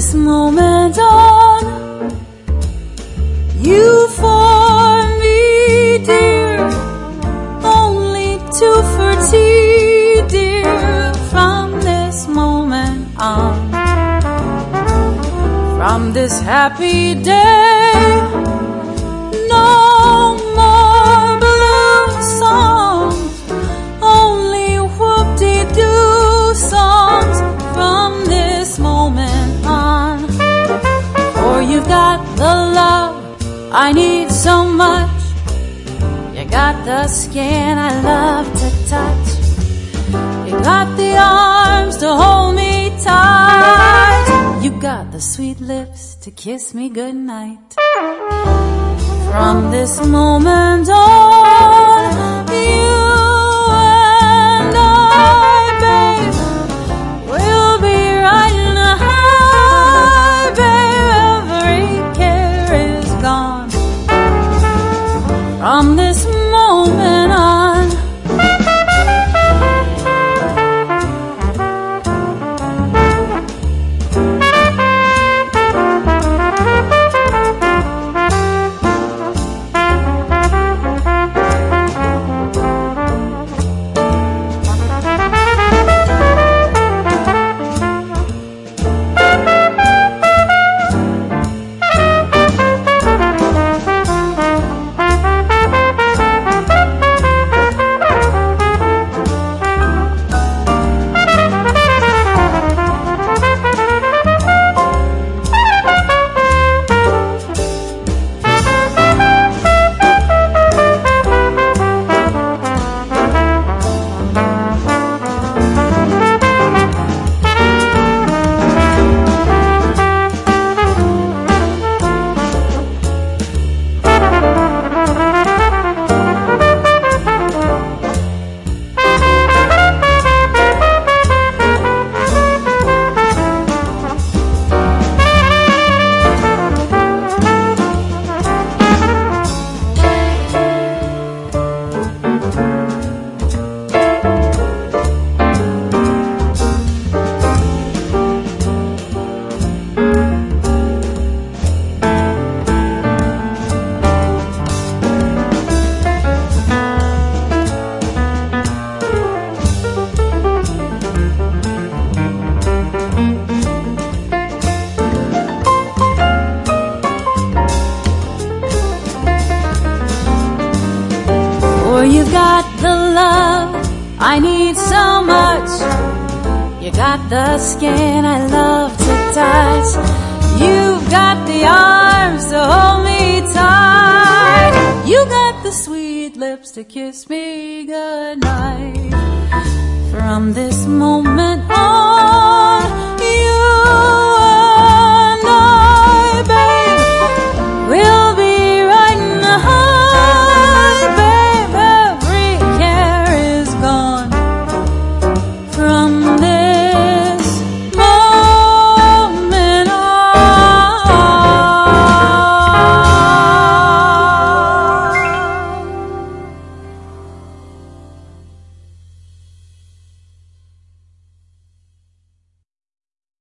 this moment on, you for me, dear, only two for tea, dear, from this moment on. From this happy day, no more blue songs, only whoop-de-doo songs from this moment on. For you've got the love I need so much, you got the skin I love to touch, you got the arms to hold me tight, you got the sweet lips to kiss me goodnight. From this moment on, you and I, babe, will be riding high, babe, every care is gone. From this moment on, you've got the love I need so much, you got the skin I love to touch, you've got the arms to hold me tight, you got the sweet lips to kiss me goodnight. From this moment on,